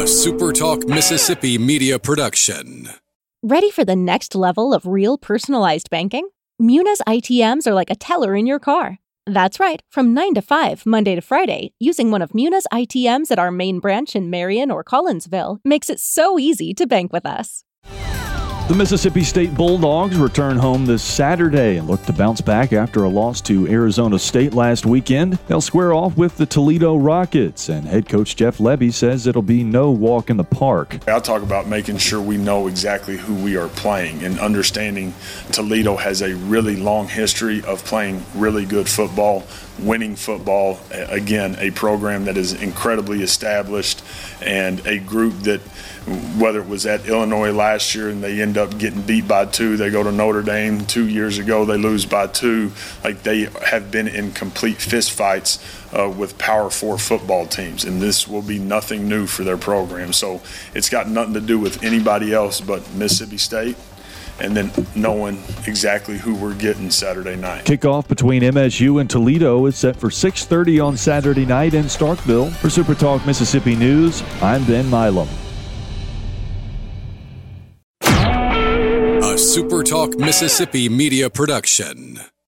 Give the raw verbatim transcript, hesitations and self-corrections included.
A SuperTalk Mississippi media production. Ready for the next level of real personalized banking? Muna's I T Ms are like a teller in your car. That's right, from nine to five, Monday to Friday, using one of Muna's I T Ms at our main branch in Marion or Collinsville makes it so easy to bank with us. The Mississippi State Bulldogs return home this Saturday and look to bounce back after a loss to Arizona State last weekend. They'll square off with the Toledo Rockets, and head coach Jeff Lebby says it'll be no walk in the park. I'll talk about making sure we know exactly who we are playing and understanding Toledo has a really long history of playing really good football, winning football. Again, a program that is incredibly established and a group that, whether it was at Illinois last year and they end up getting beat by two, they go to Notre Dame two years ago, they lose by two. Like, they have been in complete fistfights uh, with Power Four football teams, and this will be nothing new for their program. So it's got nothing to do with anybody else but Mississippi State, and then knowing exactly who we're getting Saturday night. Kickoff between M S U and Toledo is set for six thirty on Saturday night in Starkville. For SuperTalk Mississippi News, I'm Ben Milam. A SuperTalk Mississippi media production.